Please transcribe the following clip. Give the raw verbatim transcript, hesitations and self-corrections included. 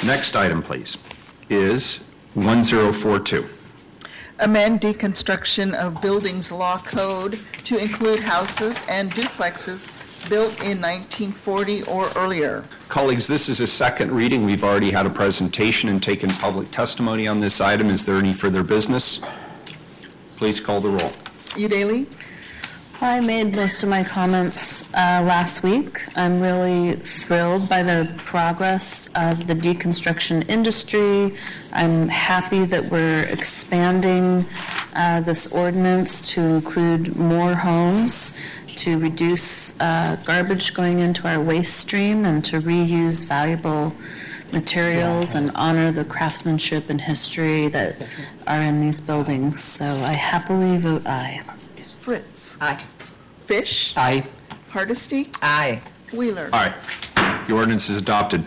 Next item, please, is one zero four two. Amend deconstruction of buildings law code to include houses and duplexes built in nineteen forty or earlier. Colleagues, this is a second reading. We've already had a presentation and taken public testimony on this item. Is there any further business? Please call the roll. Udaley? I made most of my comments uh, last week. I'm really thrilled by the progress of the deconstruction industry. I'm happy that we're expanding uh, this ordinance to include more homes, to reduce uh, garbage going into our waste stream, and to reuse valuable materials and honor the craftsmanship and history that are in these buildings. So I happily vote aye. Fritz? Aye. Fish? Aye. Hardesty? Aye. Wheeler? Aye. The ordinance is adopted.